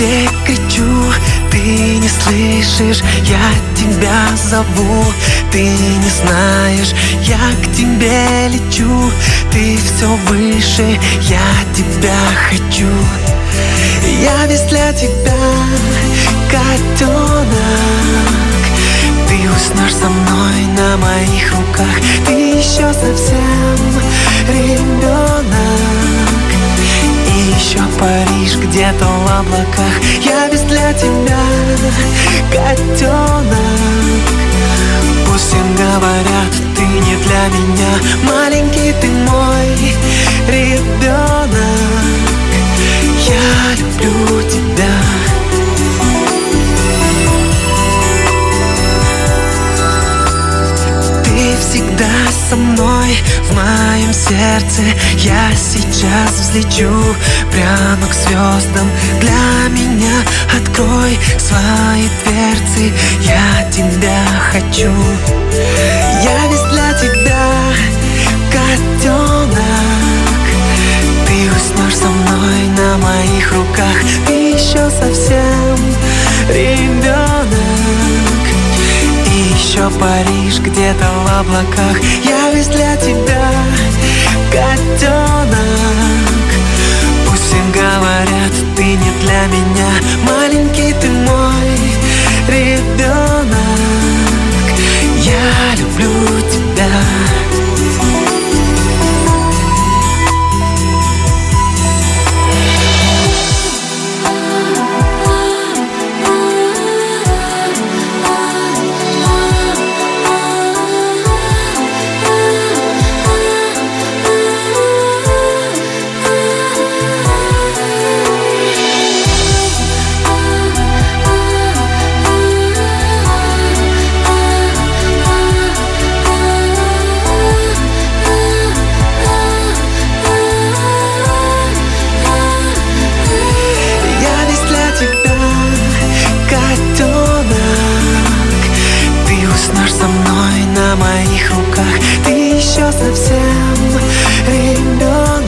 тебе кричу, ты не слышишь, я тебя зову. Ты не знаешь, я к тебе лечу. Ты все выше, я тебя хочу. Я весь для тебя, котенок. Ты уснешь со мной на моих руках. Ты еще совсем ребенок. И еще Париж где-то в облаках. Я весь для тебя, котенок. Пусть всем говорят, ты не для меня. Маленький ты мой ребенок. Я люблю тебя. Ты всегда со мной в моем сердце. Я сейчас взлечу прямо к звездам. Для меня открой свои дверцы. Я тебя хочу. Я весь для тебя, котенок. Ты уснешь со мной на моих руках. Ты еще совсем ребенок. И еще Париж где-то в облаках. Я весь для тебя, котенок. Пусть всем говорят, ты не для меня. Маленький ты мой ребенок. Я люблю тебя. На моих руках. Ты еще совсем ребенок.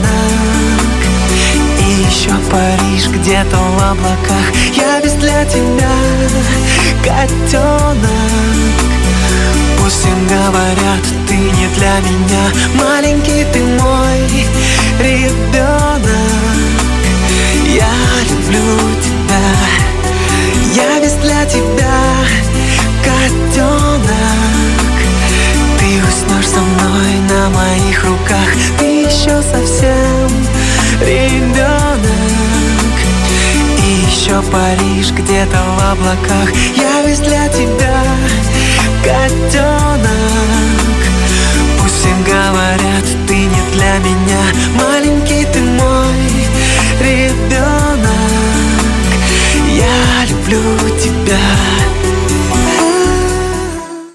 И еще Париж где-то в облаках. Я весь для тебя, котенок. Пусть всем говорят, ты не для меня. Маленький ты мой ребенок. Я люблю тебя. Я весь для тебя, котенок. Ты уснешь со мной на моих руках. Ты еще совсем ребенок. И еще Париж где-то в облаках. Я весь для тебя, котенок. Пусть всем говорят, ты не для меня. Маленький ты мой ребенок. Я люблю тебя.